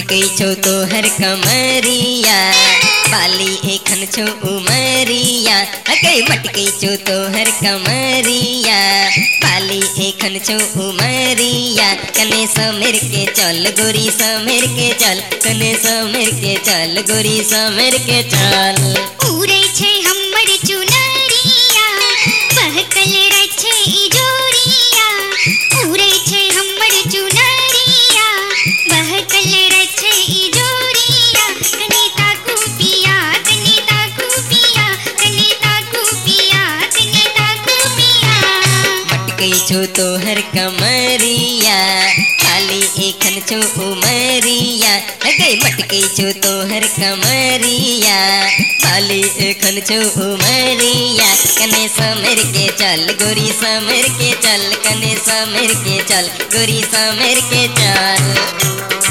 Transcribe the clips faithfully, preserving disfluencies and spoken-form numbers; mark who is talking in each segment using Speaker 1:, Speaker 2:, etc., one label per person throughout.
Speaker 1: मटकई छो तो हर कमरिया बाली एखन छो उमरिया अगई मटकई छो तो हर कमरिया बाली एखन छो उमरिया कने समेर के चल गोरी समेर के चल कने समेर के चल गोरी समेर के चल
Speaker 2: उड़ै छै हमर चुनरिया बहकल रछे इजोरिया उड़ै छै हमर चुनरिया बहकल रछे इजोरिया कने ताकू पिया कने ताकू पिया कने ताकू पिया कने ताकू पिया
Speaker 1: मटकई छो तो हर कमरिया बाली एखन छो उमरिया अगई मटकई छो तो हर कमरिया बाली एखन छो उमरिया कने समेर के चल गोरी समेर के चल कने समेर के चल गोरी समेर के चल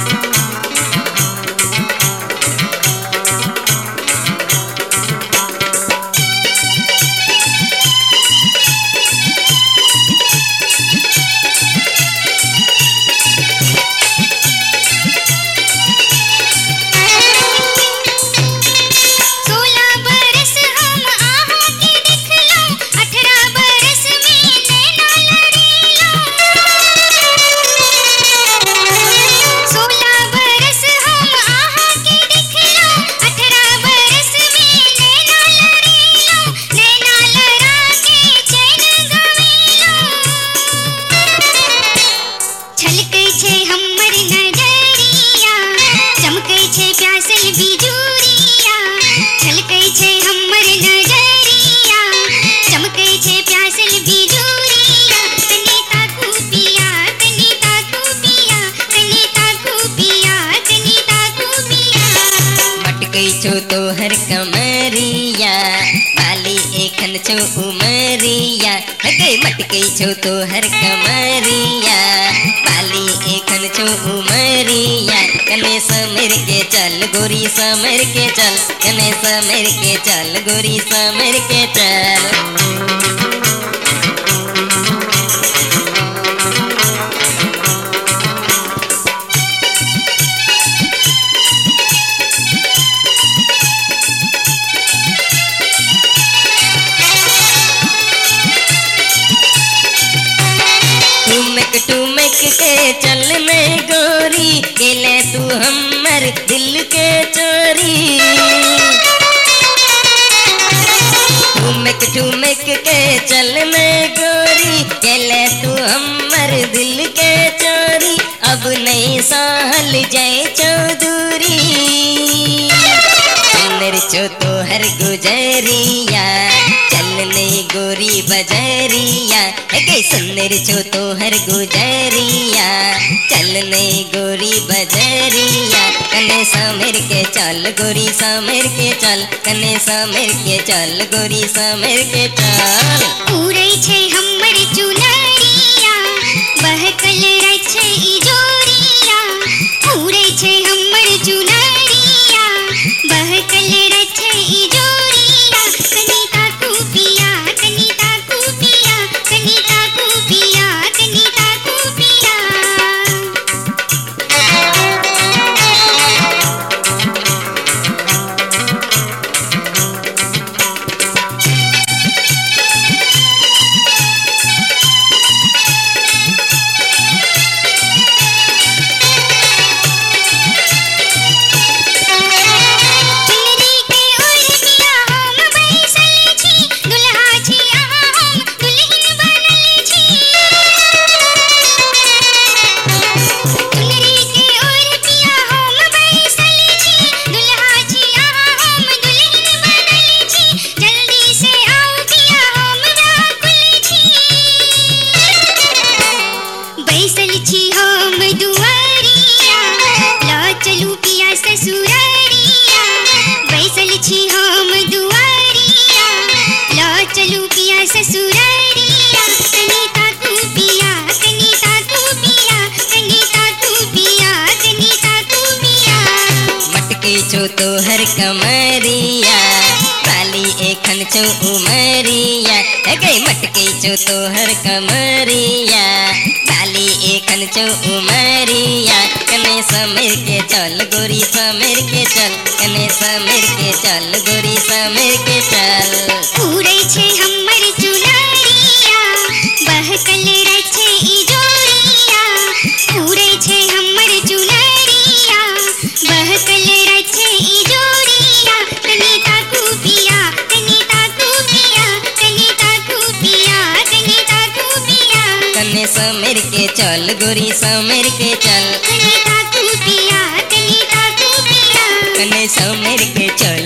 Speaker 1: छो तो हर कमरिया बाली एखन छो उमरिया अगई मटकई छो तो हर कमरिया बाली एखन छो उमरिया कने समेर के चल गोरी समेर के चल कने समेर के चल गोरी समेर के चल टुमक के चल में गोरी गेले तू हमर दिल के चोरी ठुमक ठुमक के चल में गोरी गेले तू हमर दिल के चोरी अब नहीं सहल जाए चौधरी सुनर छो तो हर गुजरिया चलने गोरी बजरिया अगे सुंदर छो तो हर गुजरिया चलने गोरी बजरिया कने समेर के चल गोरी समेर के चल कने समेर के चल गोरी समेर के चल
Speaker 2: उड़ै छै हमर चुनरिया बहकल रछे इजोरिया उड़ै छै हमर चुनरिया बहकल रछे इजोरिया कने ताकू पिया कने ताकू पिया कने ताकू पिया कने ताकू पिया
Speaker 1: छो तो हर कमरिया बाली एखन छो उमरिया अगई मटकई छो तो हर कमरिया बाली एखन छौ उमरिया कने समेर के चल गोरी समेर के चल कने समेर के चल गोरी समेर के चल।
Speaker 2: उड़ै छै हमर चुनरिया बहकल रहै छै इजोरिया उड़ै छै हमर चुनरिया बहकल रहै छै इजोरिया कनी ताकू पिया कनी ताकू पिया कनी ताकू पिया कनी ताकू पिया
Speaker 1: कने समेर के चल गोरी समेर के चल
Speaker 2: कनी ताकू पिया कनी ताकू पिया
Speaker 1: कने समेर के चल